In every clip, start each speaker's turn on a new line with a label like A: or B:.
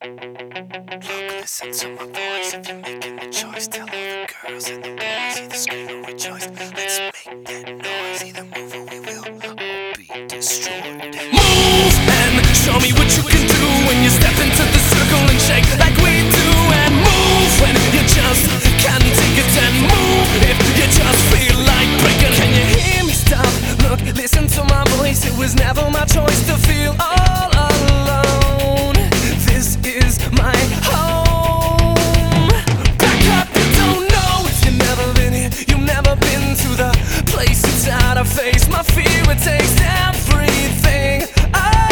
A: Look, listen to my voice. If you're making the choice, tell all the girls and the boys, either scream or rejoice. Let's make that noise, either move or we will all be destroyed.
B: Move and show me what you can do when you step into the circle and shake like we do. And move when you just can't take it, and move if you just feel like breaking. Can you hear me? Stop, look, listen to my voice. It was never my choice to feel all alone. This is my home. Back up, you don't know if you've never been here. You've never been to the place inside I face my fear. It takes everything I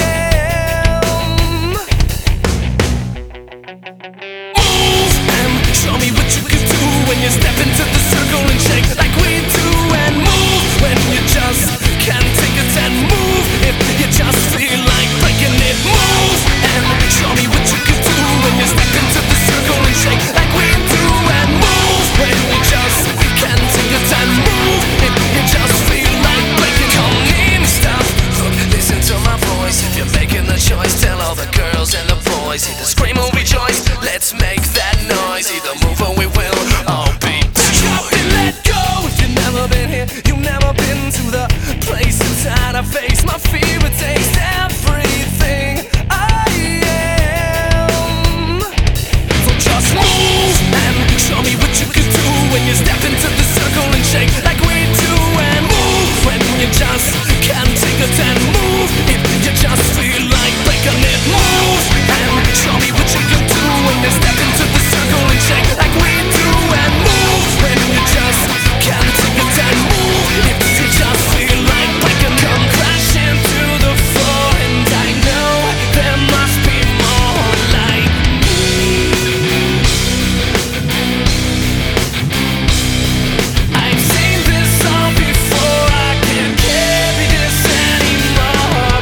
B: am. Move and show me what you can do when you step into the circle and shake like we do. And move when you just can't take it, and move if you just feel like breaking it. Move and show me what you can do when you step into the circle and shake like we do. And move when you just can't take it, and move if you just feel like breaking. Come in, stop, look, listen to my voice. If you're making the choice, tell all the girls and the boys, either scream or rejoice. Let's make that noise, either move or we will all be destroyed. And let go if you've never been here. You've never been to the place inside I face my fear. It takes everything I am. So just move and show me what you can do when you step into the circle and shake like we do. And move when you just can't take it, and move if you just feel like breaking it. Move and show me what you can do when you step into the circle and shake like we do. And move when you just can't take it, and move if you just feel like breaking. Come crashing to the floor, and I know there must be more like me. I've seen this all before. I can't carry this anymore.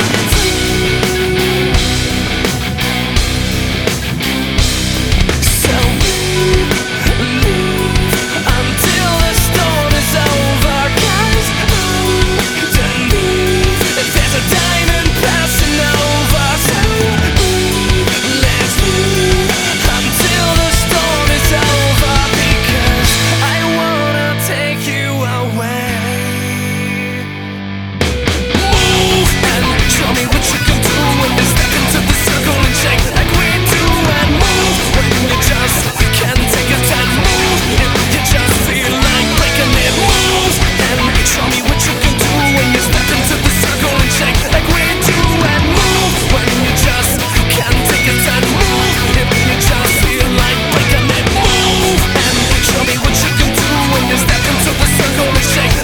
B: So move until the storm is over. 'Cause underneath there's a diamond passing over. So let's move until the storm is over, because I wanna take you away. Move and show me what you can do when you step into the circle and shake like we do. And move when you just can't take it, and move if you just feel like breaking it. Move and show me what you can do when you step into the circle and shake like we do. And move when you just can't take it, and move if you just feel like breaking it. Move and show me what you can do when you step into the circle and shake